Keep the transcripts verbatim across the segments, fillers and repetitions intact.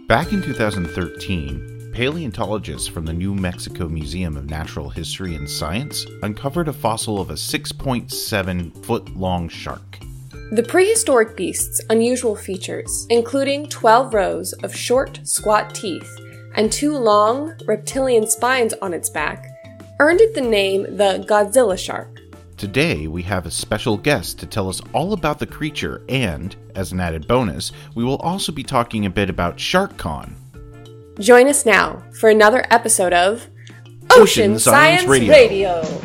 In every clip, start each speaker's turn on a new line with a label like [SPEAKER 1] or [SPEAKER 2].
[SPEAKER 1] Back in two thousand thirteen, paleontologists from the New Mexico Museum of Natural History and Science uncovered a fossil of a six point seven foot long shark.
[SPEAKER 2] The prehistoric beast's unusual features, including twelve rows of short, squat teeth and two long, reptilian spines on its back, earned it the name the Godzilla shark.
[SPEAKER 1] Today, we have a special guest to tell us all about the creature, and, as an added bonus, we will also be talking a bit about SharkCon.
[SPEAKER 2] Join us now for another episode of
[SPEAKER 1] Ocean,
[SPEAKER 2] Ocean
[SPEAKER 1] Science,
[SPEAKER 2] Science
[SPEAKER 1] Radio.
[SPEAKER 2] Radio.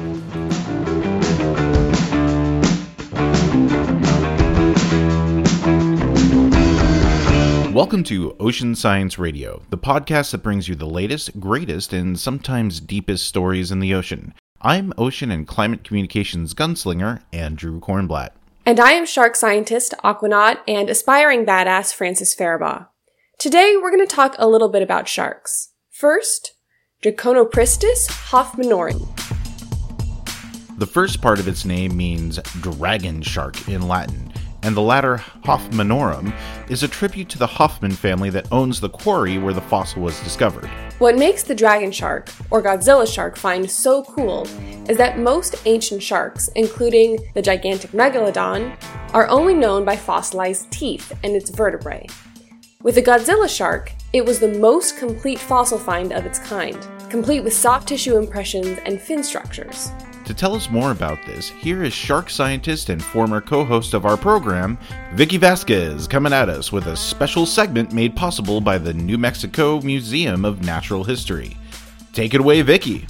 [SPEAKER 1] Welcome to Ocean Science Radio, the podcast that brings you the latest, greatest, and sometimes deepest stories in the ocean. I'm ocean and climate communications gunslinger Andrew Kornblatt.
[SPEAKER 2] And I am shark scientist, aquanaut, and aspiring badass Francis Faribaugh. Today we're going to talk a little bit about sharks. First, Draconopristis hoffmannorum.
[SPEAKER 1] The first part of its name means dragon shark in Latin, and the latter, Hoffmannorum, is a tribute to the Hoffman family that owns the quarry where the fossil was discovered.
[SPEAKER 2] What makes the dragon shark, or Godzilla shark, find so cool is that most ancient sharks, including the gigantic megalodon, are only known by fossilized teeth and its vertebrae. With the Godzilla shark, it was the most complete fossil find of its kind, complete with soft tissue impressions and fin structures.
[SPEAKER 1] To tell us more about this, here is shark scientist and former co-host of our program, Vicky Vasquez, coming at us with a special segment made possible by the New Mexico Museum of Natural History. Take it away, Vicky.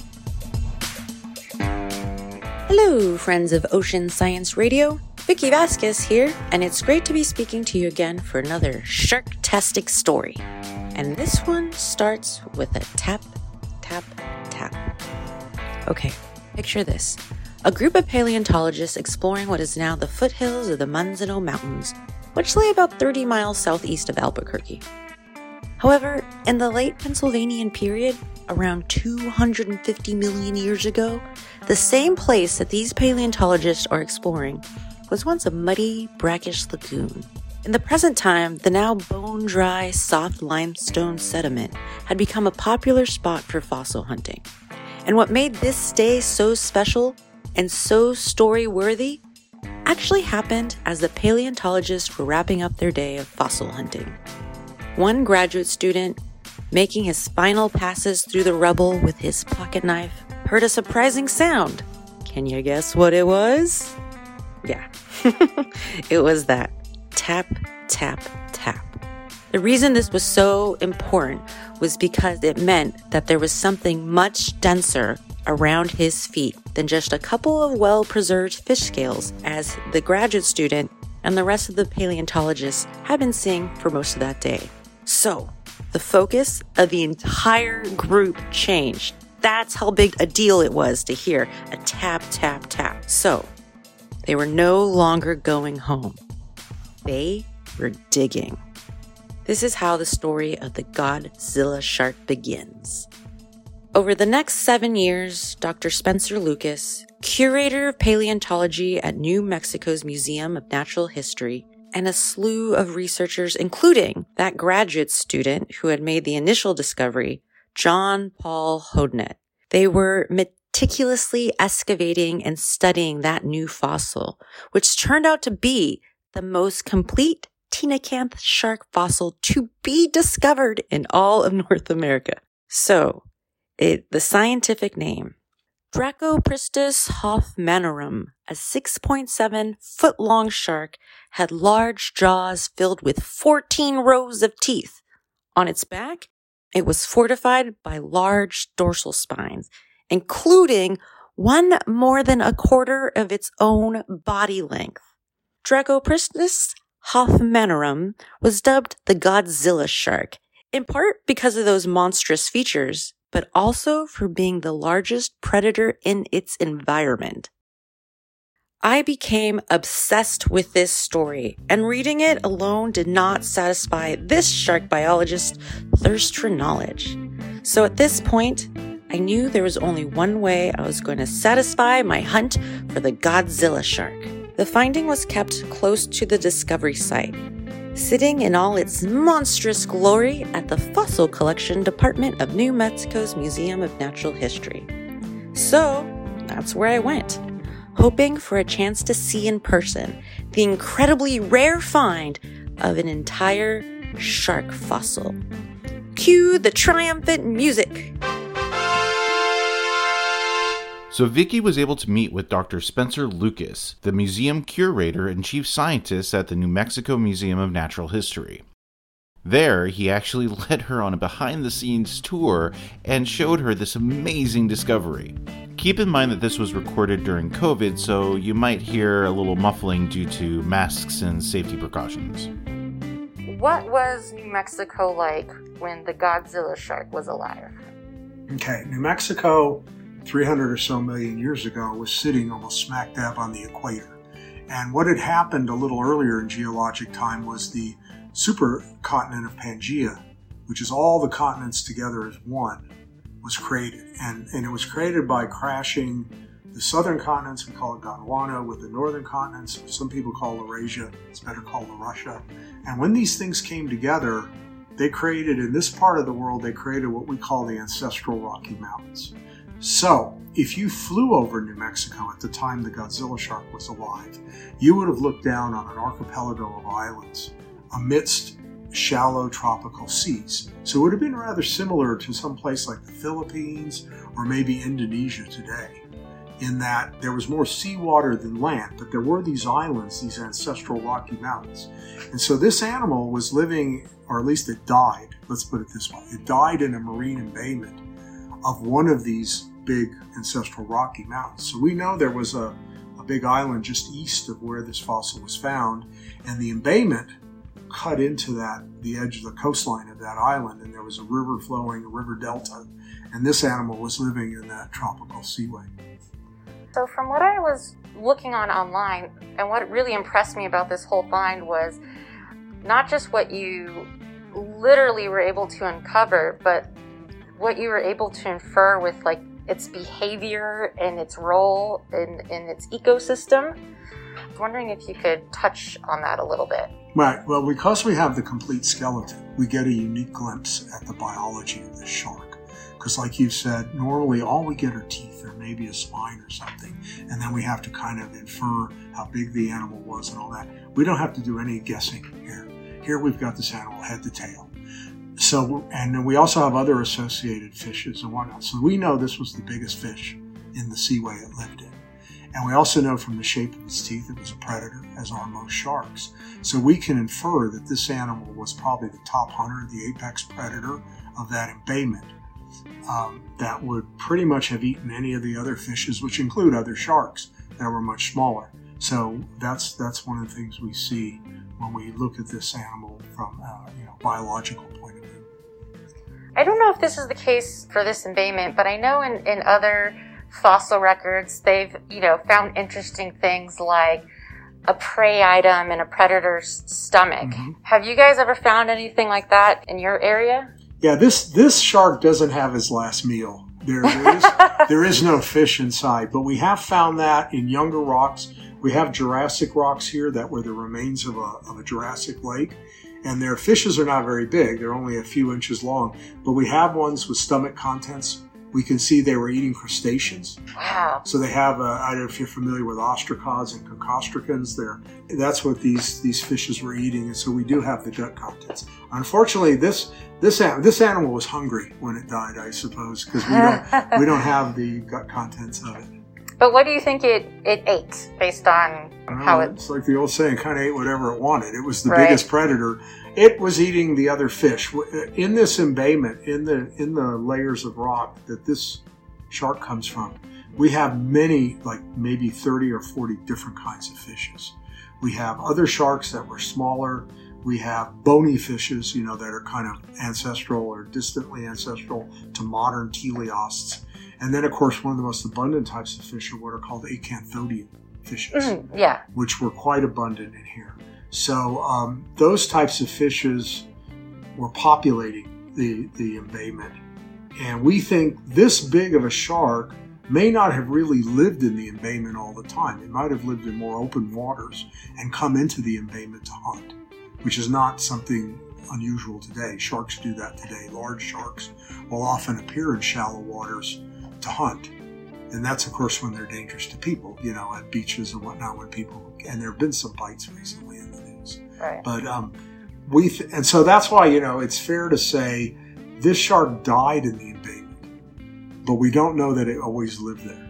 [SPEAKER 3] Hello, friends of Ocean Science Radio. Vicky Vasquez here, and it's great to be speaking to you again for another shark-tastic story. And this one starts with a tap, tap, tap. Okay. Picture this, a group of paleontologists exploring what is now the foothills of the Manzano Mountains, which lay about thirty miles southeast of Albuquerque. However, in the late Pennsylvanian period, around two hundred fifty million years ago, the same place that these paleontologists are exploring was once a muddy, brackish lagoon. In the present time, the now bone-dry, soft limestone sediment had become a popular spot for fossil hunting. And what made this day so special and so story-worthy actually happened as the paleontologists were wrapping up their day of fossil hunting. One graduate student, making his final passes through the rubble with his pocket knife, heard a surprising sound. Can you guess what it was? Yeah, it was that tap, tap, tap. The reason this was so important was because it meant that there was something much denser around his feet than just a couple of well-preserved fish scales, as the graduate student and the rest of the paleontologists had been seeing for most of that day. So, the focus of the entire group changed. That's how big a deal it was to hear a tap, tap, tap. So, they were no longer going home. They were digging. This is how the story of the Godzilla shark begins. Over the next seven years, Doctor Spencer Lucas, curator of paleontology at New Mexico's Museum of Natural History, and a slew of researchers, including that graduate student who had made the initial discovery, John Paul Hodnett. They were meticulously excavating and studying that new fossil, which turned out to be the most complete coelacanth shark fossil to be discovered in all of North America. So, it, the scientific name, Draconopristis hoffmannorum, a six point seven foot long shark, had large jaws filled with fourteen rows of teeth. On its back, it was fortified by large dorsal spines, including one more than a quarter of its own body length. Draconopristis hoffmannorum was dubbed the Godzilla shark, in part because of those monstrous features, but also for being the largest predator in its environment. I became obsessed with this story, and reading it alone did not satisfy this shark biologist's thirst for knowledge. So at this point, I knew there was only one way I was going to satisfy my hunt for the Godzilla shark. The finding was kept close to the discovery site, sitting in all its monstrous glory at the Fossil Collection Department of New Mexico's Museum of Natural History. So, that's where I went, hoping for a chance to see in person the incredibly rare find of an entire shark fossil. Cue the triumphant music!
[SPEAKER 1] So Vicky was able to meet with Doctor Spencer Lucas, the museum curator and chief scientist at the New Mexico Museum of Natural History. There, he actually led her on a behind-the-scenes tour and showed her this amazing discovery. Keep in mind that this was recorded during COVID, so you might hear a little muffling due to masks and safety precautions.
[SPEAKER 3] What was New Mexico like when the Godzilla shark was alive?
[SPEAKER 4] Okay, New Mexico, three hundred or so million years ago, was sitting almost smack dab on the equator. And what had happened a little earlier in geologic time was the supercontinent of Pangaea, which is all the continents together as one, was created. And, and it was created by crashing the southern continents, we call it Gondwana, with the northern continents, some people call Eurasia, it's better called Russia. And when these things came together, they created, in this part of the world, they created what we call the ancestral Rocky Mountains. So, if you flew over New Mexico at the time the Godzilla shark was alive, you would have looked down on an archipelago of islands amidst shallow tropical seas. So it would have been rather similar to some place like the Philippines or maybe Indonesia today, in that there was more seawater than land, but there were these islands, these ancestral Rocky Mountains. And so this animal was living, or at least it died, let's put it this way, it died in a marine embayment of one of these big ancestral Rocky Mountains. So we know there was a, a big island just east of where this fossil was found, and the embayment cut into that, the edge of the coastline of that island, and there was a river flowing, a river delta, and this animal was living in that tropical seaway.
[SPEAKER 3] So from what I was looking on online, and what really impressed me about this whole find was not just what you literally were able to uncover, but what you were able to infer with like its behavior and its role in, in its ecosystem. I was wondering if you could touch on that a little bit.
[SPEAKER 4] Right. Well, because we have the complete skeleton, we get a unique glimpse at the biology of this shark. Because like you said, normally all we get are teeth or maybe a spine or something, and then we have to kind of infer how big the animal was and all that. We don't have to do any guessing here. Here we've got this animal head to tail. So, and then we also have other associated fishes and whatnot. So we know this was the biggest fish in the seaway it lived in. And we also know from the shape of its teeth it was a predator, as are most sharks. So we can infer that this animal was probably the top hunter, the apex predator of that embayment, um, that would pretty much have eaten any of the other fishes, which include other sharks that were much smaller. So that's that's one of the things we see when we look at this animal from a you know, biological point of view.
[SPEAKER 3] I don't know if this is the case for this embayment, but I know in, in other fossil records they've you know found interesting things like a prey item in a predator's stomach. Mm-hmm. Have you guys ever found anything like that in your area?
[SPEAKER 4] Yeah, this this shark doesn't have his last meal. There, there is there is no fish inside, but we have found that in younger rocks. We have Jurassic rocks here that were the remains of a, of a Jurassic lake. And their fishes are not very big. They're only a few inches long. But we have ones with stomach contents. We can see they were eating crustaceans.
[SPEAKER 3] Wow.
[SPEAKER 4] So they have, a, I don't know if you're familiar with ostracods and cocostricans. They're, that's what these, these fishes were eating. And so we do have the gut contents. Unfortunately, this this this animal was hungry when it died, I suppose, because we don't, we don't have the gut contents of it.
[SPEAKER 3] But what do you think it, it ate based on how it...
[SPEAKER 4] It's like the old saying, kind of ate whatever it wanted. It was the
[SPEAKER 3] right.
[SPEAKER 4] biggest predator. It was eating the other fish. In this embayment, in the in the layers of rock that this shark comes from, we have many, like maybe thirty or forty different kinds of fishes. We have other sharks that were smaller. We have bony fishes, you know, that are kind of ancestral or distantly ancestral to modern teleosts. And then, of course, one of the most abundant types of fish are what are called acanthodian fishes,
[SPEAKER 3] mm, yeah.
[SPEAKER 4] which were quite abundant in here. So um, those types of fishes were populating the, the embayment. And we think this big of a shark may not have really lived in the embayment all the time. It might have lived in more open waters and come into the embayment to hunt. which is not something unusual today. Sharks do that today. Large sharks will often appear in shallow waters to hunt. And that's, of course, when they're dangerous to people, you know, at beaches and whatnot, when people, and there have been some bites recently in the news.
[SPEAKER 3] Right.
[SPEAKER 4] But, um, we, th- and so that's why, you know, it's fair to say this shark died in the embayment, but we don't know that it always lived there.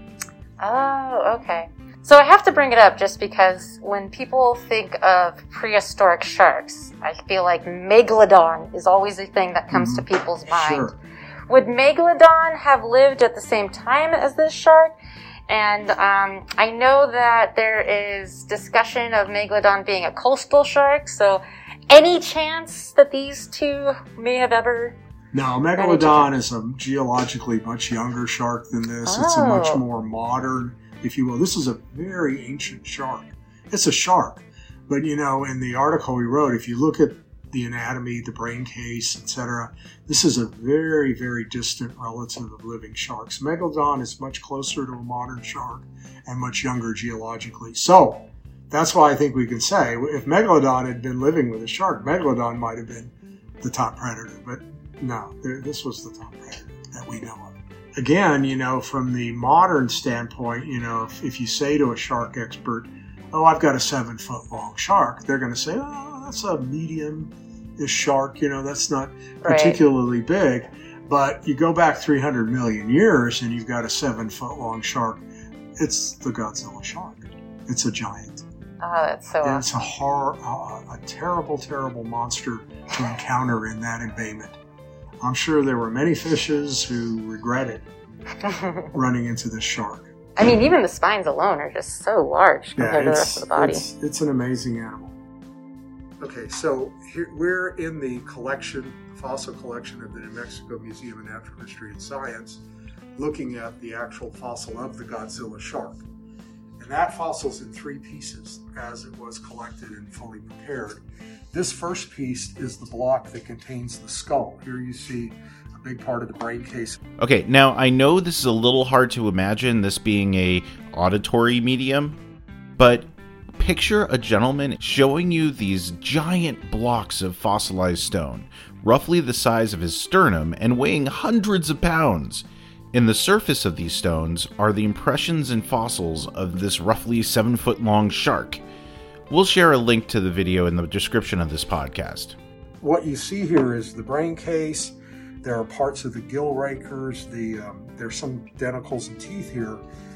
[SPEAKER 3] Oh, okay. So I have to bring it up just because when people think of prehistoric sharks, I feel like Megalodon is always a thing that comes mm-hmm. to people's mind.
[SPEAKER 4] Sure.
[SPEAKER 3] Would Megalodon have lived at the same time as this shark? And um, I know that there is discussion of Megalodon being a coastal shark, so any chance that these two may have ever...
[SPEAKER 4] No, Megalodon is a geologically much younger shark than this.
[SPEAKER 3] Oh.
[SPEAKER 4] It's a much more modern, if you will. This is a very ancient shark. It's a shark. But, you know, in the article we wrote, if you look at the anatomy, the brain case, et cetera, this is a very, very distant relative of living sharks. Megalodon is much closer to a modern shark and much younger geologically. So that's why I think we can say if Megalodon had been living with a shark, Megalodon might have been the top predator. But no, this was the top predator that we know of. Again, you know, from the modern standpoint, you know, if, if you say to a shark expert, oh, I've got a seven foot long shark, they're going to say, oh, that's a medium-ish shark, you know, that's not particularly right. big. But you go back three hundred million years and you've got a seven foot long shark. It's the Godzilla shark. It's a giant.
[SPEAKER 3] Oh, that's so awesome.
[SPEAKER 4] It's a horror, uh, a terrible, terrible monster to encounter in that embayment. I'm sure there were many fishes who regretted running into this shark.
[SPEAKER 3] I mean, even the spines alone are just so large compared
[SPEAKER 4] yeah,
[SPEAKER 3] to the rest of the body.
[SPEAKER 4] It's, it's an amazing animal. Okay, so here we're in the collection, fossil collection of the New Mexico Museum of Natural History and Science, looking at the actual fossil of the Godzilla shark. And that fossil's in three pieces as it was collected and fully prepared. This first piece is the block that contains the skull. Here you see a big part of the brain case.
[SPEAKER 1] Okay, now I know this is a little hard to imagine, this being a auditory medium, but picture a gentleman showing you these giant blocks of fossilized stone, roughly the size of his sternum and weighing hundreds of pounds. In the surface of these stones are the impressions and fossils of this roughly seven foot long shark. We'll share a link to the video in the description of this podcast.
[SPEAKER 4] What you see here is the brain case. There are parts of the gill rakers. The um, there's some denticles and teeth here.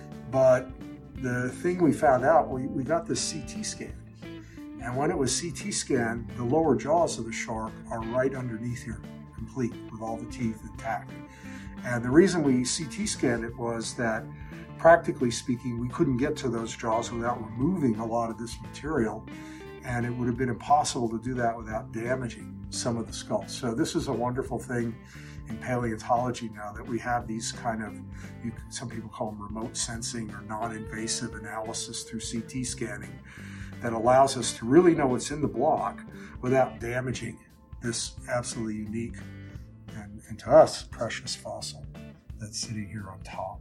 [SPEAKER 4] But the thing we found out, we, we got this C T scan. And when it was C T scanned, the lower jaws of the shark are right underneath here, complete, with all the teeth intact. And the reason we C T scanned it was that, practically speaking, we couldn't get to those jaws without removing a lot of this material, and it would have been impossible to do that without damaging some of the skull. So this is a wonderful thing in paleontology now, that we have these kind of, you, some people call them remote sensing or non-invasive analysis through C T scanning, that allows us to really know what's in the block without damaging this absolutely unique and, and to us, precious fossil that's sitting here on top.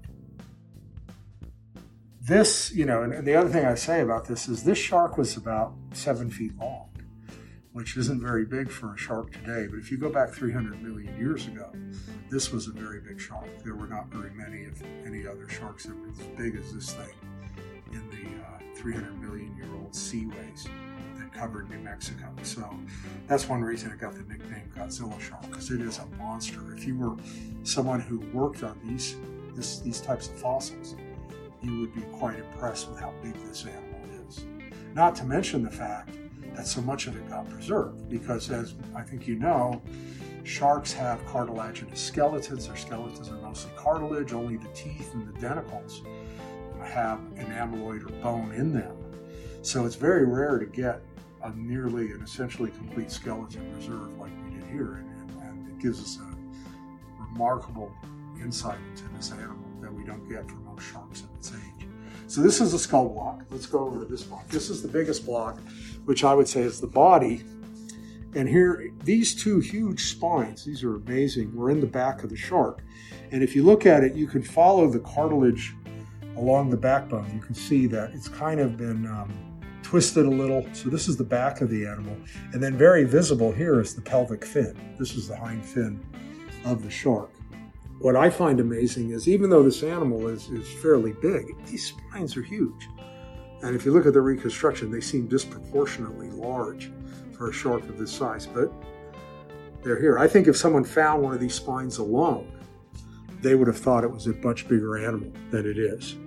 [SPEAKER 4] This, you know, and, and the other thing I say about this is this shark was about seven feet long, which isn't very big for a shark today. But if you go back three hundred million years ago, this was a very big shark. There were not very many, if any, other sharks that were as big as this thing in the uh, three hundred million year old seaways that covered New Mexico. So that's one reason it got the nickname Godzilla shark, because it is a monster. If you were someone who worked on these this, these types of fossils, you would be quite impressed with how big this animal is. Not to mention the fact that so much of it got preserved, because as I think you know, sharks have cartilaginous skeletons. Their skeletons are mostly cartilage. Only the teeth and the denticles have an amyloid or bone in them. So it's very rare to get a nearly and essentially complete skeleton preserved like we did here, and, and it gives us a remarkable insight into this animal that we don't get from most sharks of its age. So this is a skull block. Let's go over to this block. This is the biggest block, which I would say is the body. And here, these two huge spines, these are amazing, were in the back of the shark. And if you look at it, you can follow the cartilage along the backbone. You can see that it's kind of been um, twisted a little. So this is the back of the animal. And then very visible here is the pelvic fin. This is the hind fin of the shark. What I find amazing is even though this animal is, is fairly big, these spines are huge. And if you look at the reconstruction, they seem disproportionately large for a shark of this size. But they're here. I think if someone found one of these spines alone, they would have thought it was a much bigger animal than it is.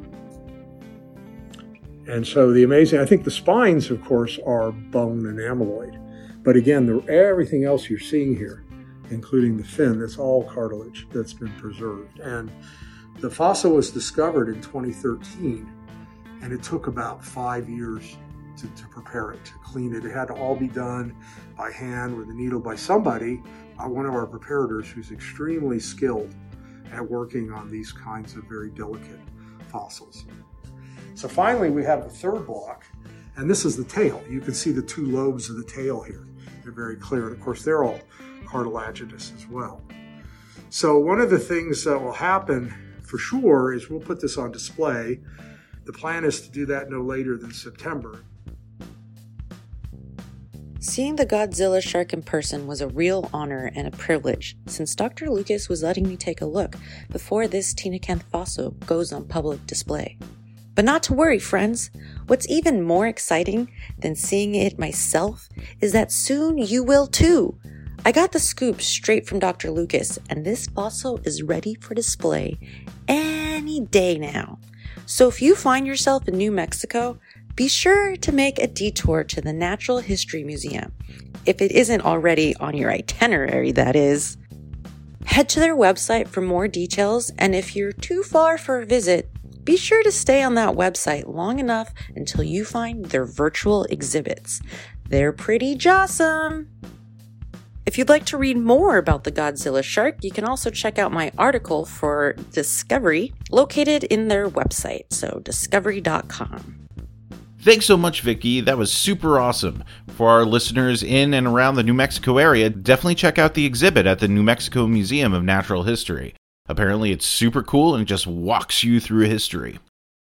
[SPEAKER 4] And so the amazing, I think the spines, of course, are bone and amyloid. But again, the, everything else you're seeing here, including the fin, that's all cartilage that's been preserved. And the fossil was discovered in twenty thirteen, and it took about five years to, to prepare it, to clean it. It had to all be done by hand with a needle by somebody, uh, one of our preparators who's extremely skilled at working on these kinds of very delicate fossils. So finally, we have the third block, and this is the tail. You can see the two lobes of the tail here. They're very clear, and of course, they're all cartilaginous as well. So one of the things that will happen for sure is we'll put this on display. The plan is to do that no later than September.
[SPEAKER 3] Seeing the Godzilla shark in person was a real honor and a privilege, since Doctor Lucas was letting me take a look before this coelacanth fossil goes on public display. But not to worry, friends. What's even more exciting than seeing it myself is that soon you will too. I got the scoop straight from Doctor Lucas, and this fossil is ready for display any day now. So if you find yourself in New Mexico, be sure to make a detour to the Natural History Museum. If it isn't already on your itinerary, that is. Head to their website for more details, and if you're too far for a visit, be sure to stay on that website long enough until you find their virtual exhibits. They're pretty jawsome. If you'd like to read more about the Godzilla shark, you can also check out my article for Discovery, located in their website, so discovery dot com.
[SPEAKER 1] Thanks so much, Vicki. That was super awesome. For our listeners in and around the New Mexico area, definitely check out the exhibit at the New Mexico Museum of Natural History. Apparently it's super cool and it just walks you through history.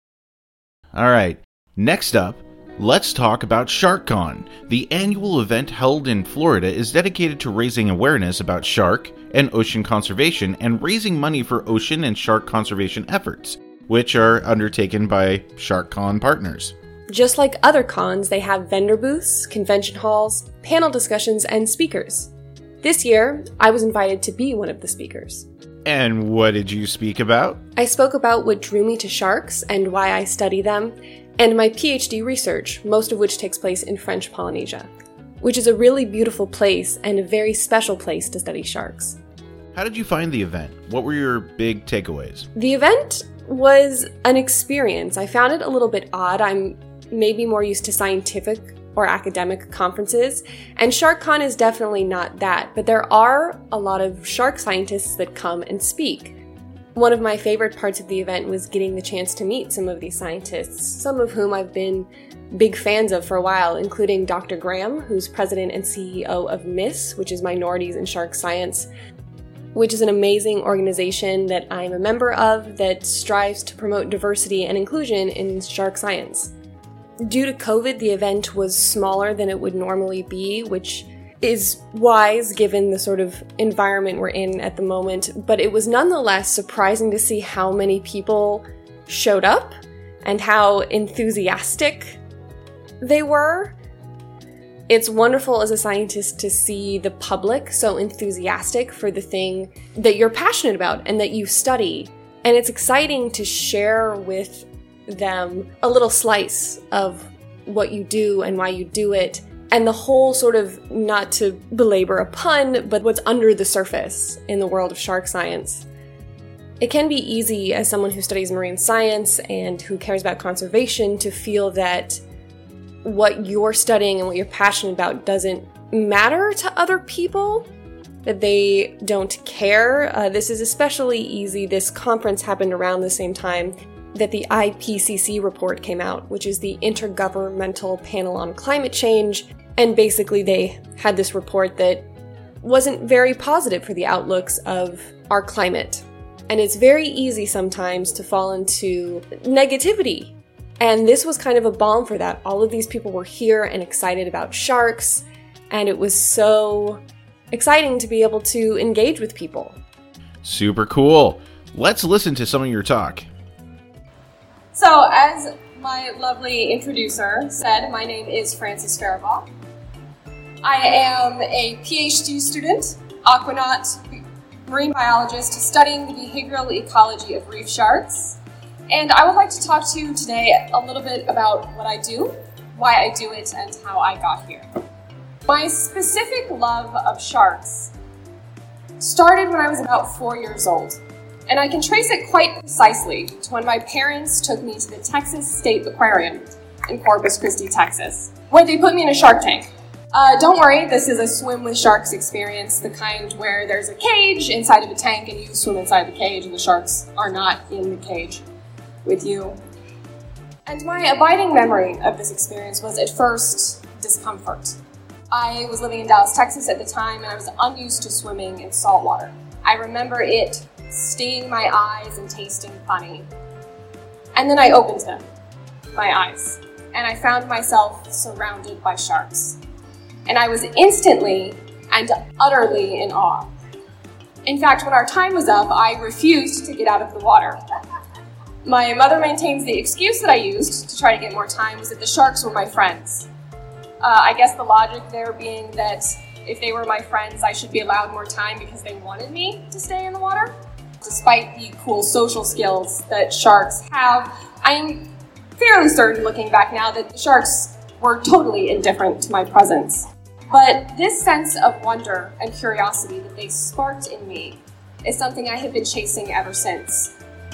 [SPEAKER 1] Alright, next up, let's talk about SharkCon. The annual event held in Florida is dedicated to raising awareness about shark and ocean conservation and raising money for ocean and shark conservation efforts, which are undertaken by SharkCon partners.
[SPEAKER 2] Just like other cons, they have vendor booths, convention halls, panel discussions, and speakers. This year, I was invited to be one of the speakers.
[SPEAKER 1] And what did you speak about?
[SPEAKER 2] I spoke about what drew me to sharks and why I study them, and my PhD research, most of which takes place in French Polynesia, which is a really beautiful place and a very special place to study sharks.
[SPEAKER 1] How did you find the event? What were your big takeaways?
[SPEAKER 2] The event was an experience. I found it a little bit odd. I'm maybe more used to scientific or academic conferences, and SharkCon is definitely not that, but there are a lot of shark scientists that come and speak. One of my favorite parts of the event was getting the chance to meet some of these scientists, some of whom I've been big fans of for a while, including Doctor Graham, who's president and C E O of MISS, which is Minorities in Shark Science, which is an amazing organization that I'm a member of that strives to promote diversity and inclusion in shark science. Due to COVID, the event was smaller than it would normally be, which is wise given the sort of environment we're in at the moment, but it was nonetheless surprising to see how many people showed up and how enthusiastic they were. It's wonderful as a scientist to see the public so enthusiastic for the thing that you're passionate about and that you study, and it's exciting to share with them a little slice of what you do and why you do it, and the whole sort of, not to belabor a pun, but what's under the surface in the world of shark science. It can be easy as someone who studies marine science and who cares about conservation to feel that what you're studying and what you're passionate about doesn't matter to other people, that they don't care. Uh, this is especially easy. This conference happened around the same time that the I P C C report came out, which is the Intergovernmental Panel on Climate Change, and basically they had this report that wasn't very positive for the outlooks of our climate. And it's very easy sometimes to fall into negativity And this was kind of a balm for that. All of these people were here and excited about sharks, and it was so exciting to be able to engage with people.
[SPEAKER 1] Super cool. Let's listen to some of your talk.
[SPEAKER 5] So, as my lovely introducer said, my name is Frances Faribaugh. I am a PhD student, aquanaut, marine biologist studying the behavioral ecology of reef sharks. And I would like to talk to you today a little bit about what I do, why I do it, and how I got here. My specific love of sharks started when I was about four years old. And I can trace it quite precisely to when my parents took me to the Texas State Aquarium in Corpus Christi, Texas, where they put me in a shark tank. Uh, don't worry, this is a swim with sharks experience, the kind where there's a cage inside of a tank and you swim inside the cage and the sharks are not in the cage with you. And my abiding memory of this experience was at first discomfort. I was living in Dallas, Texas at the time, and I was unused to swimming in salt water. I remember it stinging my eyes and tasting funny. And then I opened them, my eyes, and I found myself surrounded by sharks. And I was instantly and utterly in awe. In fact, when our time was up, I refused to get out of the water. My mother maintains the excuse that I used to try to get more time was that the sharks were my friends. Uh, I guess the logic there being that if they were my friends, I should be allowed more time because they wanted me to stay in the water. Despite the cool social skills that sharks have, I am fairly certain, looking back now, that the sharks were totally indifferent to my presence. But this sense of wonder and curiosity that they sparked in me is something I have been chasing ever since.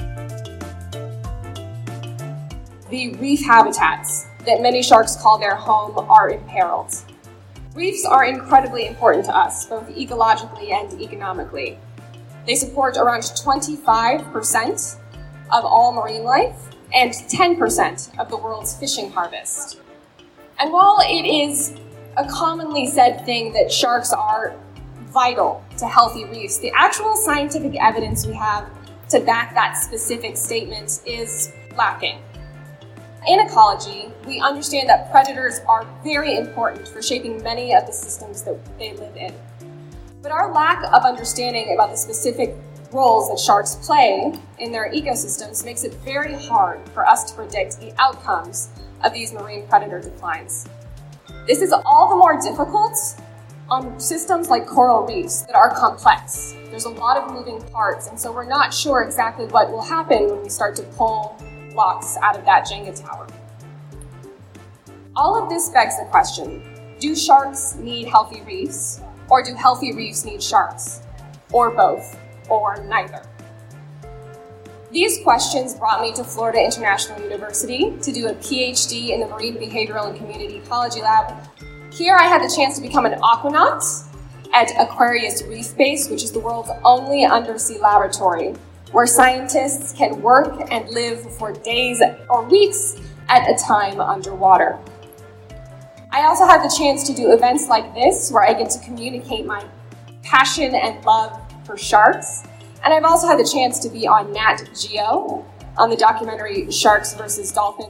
[SPEAKER 5] The reef habitats that many sharks call their home are imperiled. Reefs are incredibly important to us, both ecologically and economically. They support around twenty-five percent of all marine life and ten percent of the world's fishing harvest. And while it is a commonly said thing that sharks are vital to healthy reefs, the actual scientific evidence we have to back that specific statement is lacking. In ecology, we understand that predators are very important for shaping many of the systems that they live in. But our lack of understanding about the specific roles that sharks play in their ecosystems makes it very hard for us to predict the outcomes of these marine predator declines. This is all the more difficult on systems like coral reefs that are complex. There's a lot of moving parts, and so we're not sure exactly what will happen when we start to pull blocks out of that Jenga tower. All of this begs the question, do sharks need healthy reefs? Or do healthy reefs need sharks? Or both? Or neither? These questions brought me to Florida International University to do a PhD in the Marine Behavioral and Community Ecology Lab. Here I had the chance to become an aquanaut at Aquarius Reef Base, which is the world's only undersea laboratory, where scientists can work and live for days or weeks at a time underwater. I also had the chance to do events like this, where I get to communicate my passion and love for sharks. And I've also had the chance to be on Nat Geo, on the documentary Sharks versus Dolphins.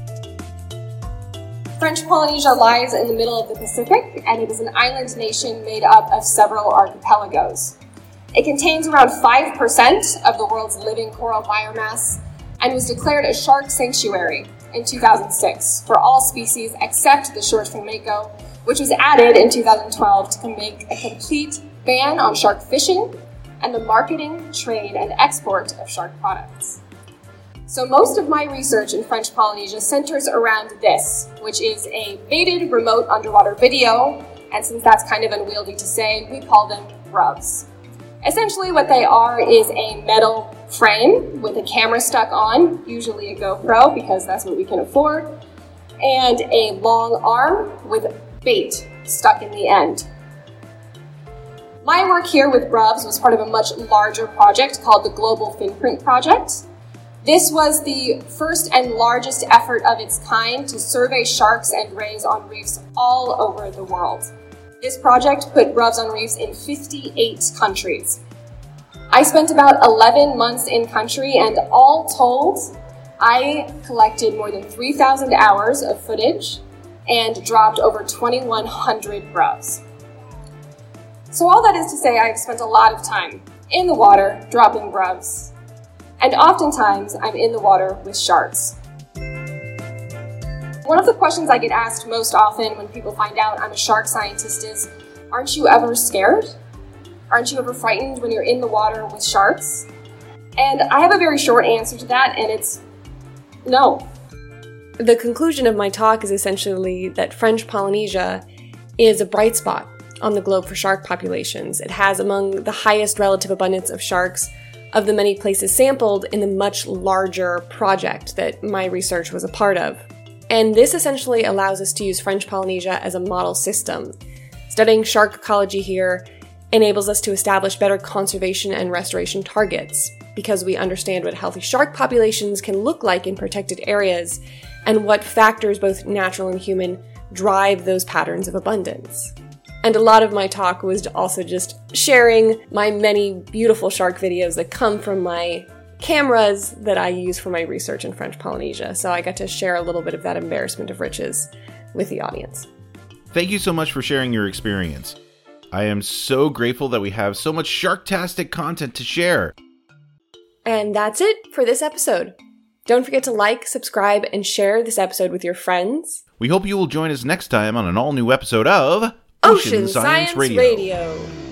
[SPEAKER 5] French Polynesia lies in the middle of the Pacific, and it is an island nation made up of several archipelagos. It contains around five percent of the world's living coral biomass and was declared a shark sanctuary in two thousand six for all species except the short-fin mako, which was added in two thousand twelve to make a complete ban on shark fishing and the marketing, trade, and export of shark products. So most of my research in French Polynesia centers around this, which is a baited remote underwater video, and since that's kind of unwieldy to say, we call them RUVs. Essentially what they are is a metal frame with a camera stuck on, usually a GoPro because that's what we can afford, and a long arm with bait stuck in the end. My work here with RUVs was part of a much larger project called the Global Finprint Project. This was the first and largest effort of its kind to survey sharks and rays on reefs all over the world. This project put RUVs on reefs in fifty-eight countries. I spent about eleven months in country, and all told, I collected more than three thousand hours of footage and dropped over twenty-one hundred grubs. So all that is to say, I've spent a lot of time in the water dropping grubs, and oftentimes I'm in the water with sharks. One of the questions I get asked most often when people find out I'm a shark scientist is, aren't you ever scared? Aren't you ever frightened when you're in the water with sharks? And I have a very short answer to that, and it's no.
[SPEAKER 2] The conclusion of my talk is essentially that French Polynesia is a bright spot on the globe for shark populations. It has among the highest relative abundance of sharks of the many places sampled in the much larger project that my research was a part of. And this essentially allows us to use French Polynesia as a model system. Studying shark ecology here enables us to establish better conservation and restoration targets, because we understand what healthy shark populations can look like in protected areas and what factors, both natural and human, drive those patterns of abundance. And a lot of my talk was also just sharing my many beautiful shark videos that come from my cameras that I use for my research in French Polynesia. So I got to share a little bit of that embarrassment of riches with the audience.
[SPEAKER 1] Thank you so much for sharing your experience. I am so grateful that we have so much sharktastic content to share.
[SPEAKER 2] And that's it for this episode. Don't forget to like, subscribe, and share this episode with your friends.
[SPEAKER 1] We hope you will join us next time on an all-new episode of
[SPEAKER 2] Ocean, Ocean Science, Science Radio. Radio.